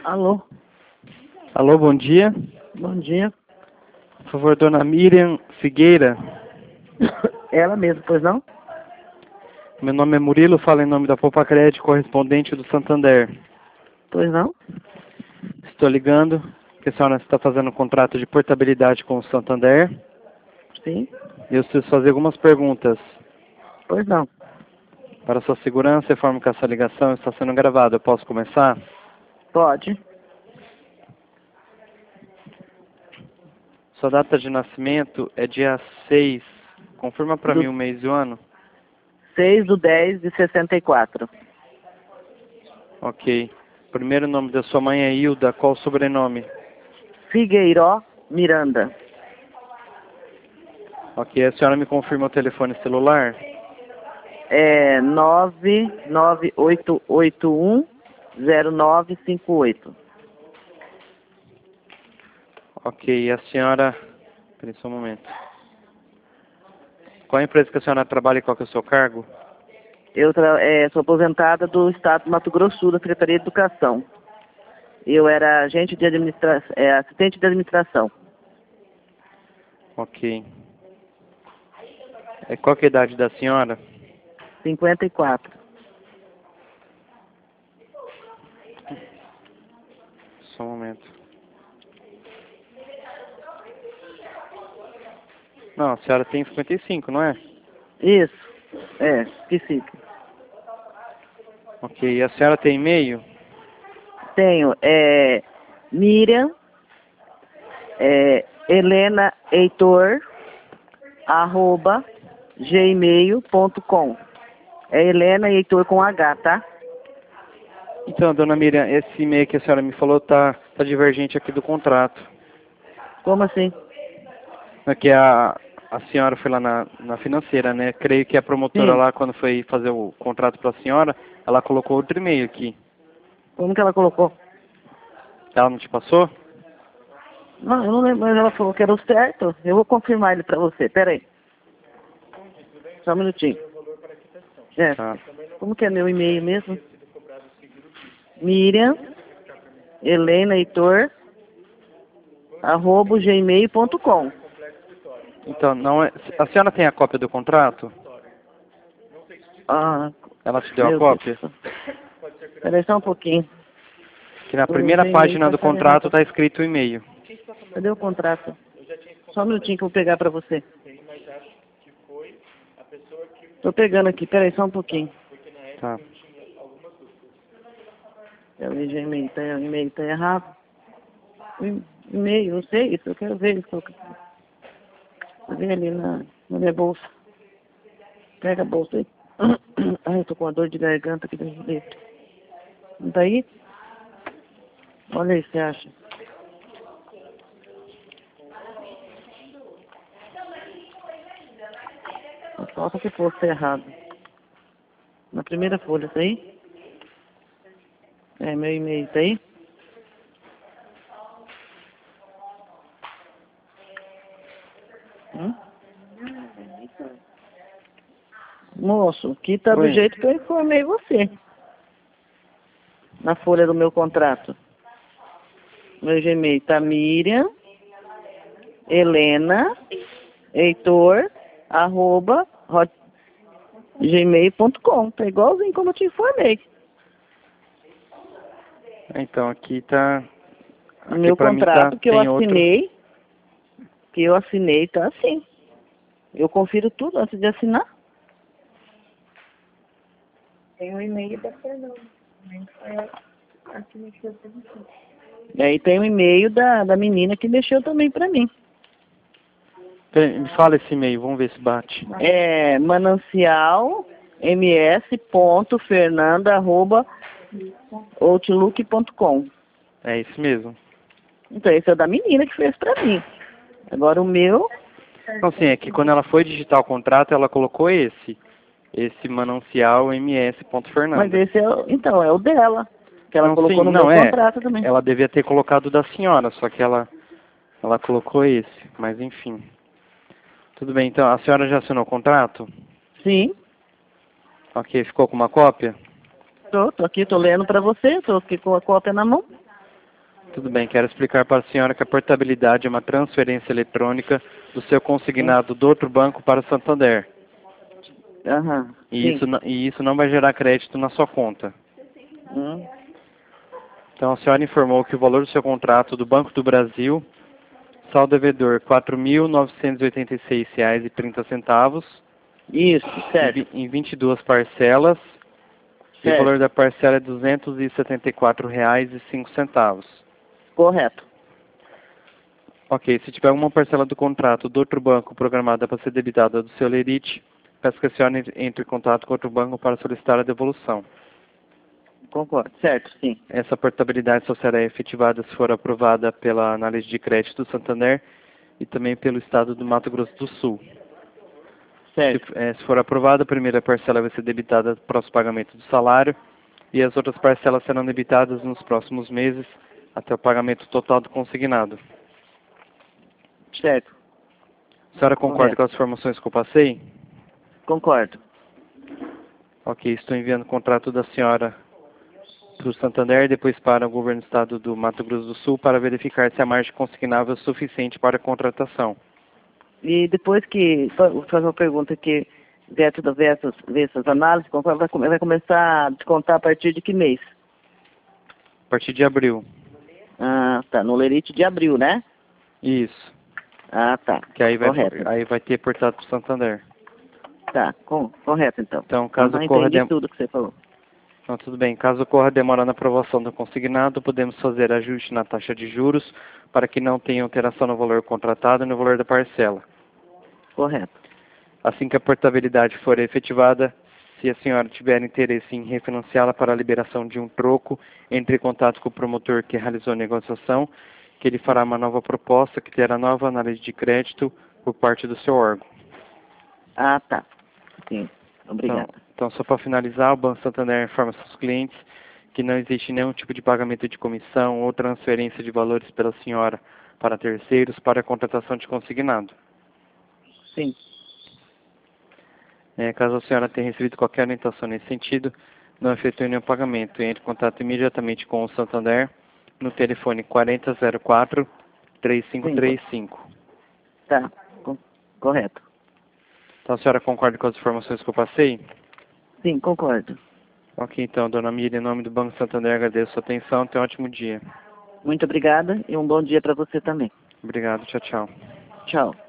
Alô, Alô, bom dia. bom dia. Por favor, dona Miriam Figueira. Ela mesmo, pois não? Meu nome é Murilo, falo em nome da Poupa Crédito, correspondente do Santander. Pois não? Estou ligando, porque a senhora está fazendo um contrato de portabilidade com o Santander. Sim, E eu preciso fazer algumas perguntas. pois não. Para sua segurança, informo que essa ligação está sendo gravada. Eu posso começar? Pode. Sua data de nascimento é dia 6. Confirma para mim Do o mês e o ano. 6/10/64. Ok. Primeiro nome da sua mãe é Hilda. Qual o sobrenome? Figueiró Miranda. Ok. A senhora me confirma o telefone celular? É 998810958. Ok. E a senhora... Espera só um momento. Qual a empresa que a senhora trabalha e qual que é o seu cargo? Eu sou aposentada do Estado do Mato Grosso do Sul, da Secretaria de Educação. Eu era agente de assistente de administração. Ok. Qual que é a idade da senhora? 54. Só um momento. Não, a senhora tem 55, não é? Isso. Esqueci. Ok. E a senhora tem e-mail? Tenho, Miriam, Helena Heitor, @gmail.com. É Helena e Heitor com H, tá? Então, dona Miriam, esse e-mail que a senhora me falou tá divergente aqui do contrato. Como assim? É que a senhora foi lá na financeira, né? Creio que a promotora Sim. lá, quando foi fazer o contrato para a senhora, ela colocou outro e-mail aqui. Como que ela colocou? Ela não te passou? Não, eu não lembro, mas ela falou que era o certo. Eu vou confirmar ele pra você. Pera aí. Só um minutinho. Tá. Como que é meu e-mail mesmo? Miriam, Helena Heitor, @gmail.com. Então, não é... A senhora tem a cópia do contrato? Ah, Ela te deu a meu Deus. cópia? Pera aí só um pouquinho. Que na O primeira Gmail página tá do falhando contrato agora. está escrito o e-mail. Cadê o contrato? Só um minutinho que eu vou pegar pra você. Tô pegando aqui, peraí, só um pouquinho. Tá. O e-mail tá errado. O e-mail, não sei isso, eu quero ver isso. Vou ver ali na minha bolsa. Pega a bolsa aí. Ai, eu tô com uma dor de garganta aqui dentro dele. Não tá aí? Olha aí, você acha? Falta que fosse errado. Na primeira folha, tá aí? Meu e-mail, tá aí? Hum? Moço, aqui tá do Oi. jeito que eu informei você. Na folha do meu contrato. Meu Gmail tá Miriam, Helena, Heitor, @gmail.com. Tá igualzinho como eu te informei. Então, aqui tá... No Aqui meu pra mim tá... contrato Tem outro... que eu assinei, tá assim. Eu confiro tudo antes de assinar. Tem o e-mail da Fernanda. Foi a que mexeu pra você. E aí tem o e-mail da menina que mexeu também pra mim. Peraí, me fala esse e-mail, vamos ver se bate. É manancialms.fernanda@outlook.com. É isso mesmo. Então esse é o da menina que fez pra mim. Agora o meu, Então, sim, é que quando ela foi digitar o contrato, ela colocou esse manancial mas ms.fernanda. esse então é o dela, que ela Não, colocou sim, no meu não é. contrato também. Ela devia ter colocado o da senhora, só que ela colocou esse, mas enfim. Tudo bem, então, a senhora já assinou o contrato? Sim, Ok, ficou com uma cópia? tô aqui, tô lendo pra você, tô aqui com a cópia na mão. Tudo bem, quero explicar para a senhora que a portabilidade é uma transferência eletrônica do seu consignado do outro banco para o Santander. Aham. E Sim. isso não vai gerar crédito na sua conta. Então a senhora informou que o valor do seu contrato do Banco do Brasil, saldo devedor R$ 4.986,30, Isso, certo. em 22 parcelas, e o Certo. valor da parcela é R$ 274,05. Correto. Ok, se tiver alguma parcela do contrato do outro banco programada para ser debitada do seu lerite, peço que a senhora entre em contato com outro banco para solicitar a devolução. Concordo. Certo, sim. Essa portabilidade só será efetivada se for aprovada pela análise de crédito do Santander e também pelo Estado do Mato Grosso do Sul. Certo. Se for aprovada, a primeira parcela vai ser debitada para o pagamento do salário e as outras parcelas serão debitadas nos próximos meses até o pagamento total do consignado. Certo. A senhora concorda Correto. com as informações que eu passei? Concordo. Ok, estou enviando o contrato da senhora para o Santander e depois para o governo do estado do Mato Grosso do Sul para verificar se a margem consignável é suficiente para a contratação. E depois que, vou fazer uma pergunta que dentro de ver essas análises, conforme vai começar a descontar a partir de que mês? A partir de abril. Ah, tá, no lerite de abril, né? Isso. Ah, tá. Que aí Correto. vai ter portado para o Santander. Tá, correto então. Então, caso Aham, ocorra entendi tudo que você falou. Então, tudo bem. Caso ocorra demora na aprovação do consignado, podemos fazer ajuste na taxa de juros para que não tenha alteração no valor contratado e no valor da parcela. Correto. Assim que a portabilidade for efetivada, se a senhora tiver interesse em refinanciá-la para a liberação de um troco, entre em contato com o promotor que realizou a negociação, que ele fará uma nova proposta que terá nova análise de crédito por parte do seu órgão. Ah, tá. Sim, obrigada. Então, só para finalizar, o Banco Santander informa seus clientes que não existe nenhum tipo de pagamento de comissão ou transferência de valores pela senhora para terceiros para a contratação de consignado. Sim. Caso a senhora tenha recebido qualquer orientação nesse sentido, não efetue nenhum pagamento. Entre em contato imediatamente com o Santander no telefone 4004-3535. Tá, correto. Então, a senhora concorda com as informações que eu passei? Sim, concordo. Ok, então, dona Miriam, em nome do Banco Santander, agradeço a sua atenção. Tenha um ótimo dia. Muito obrigada e um bom dia para você também. Obrigado, tchau, tchau. Tchau.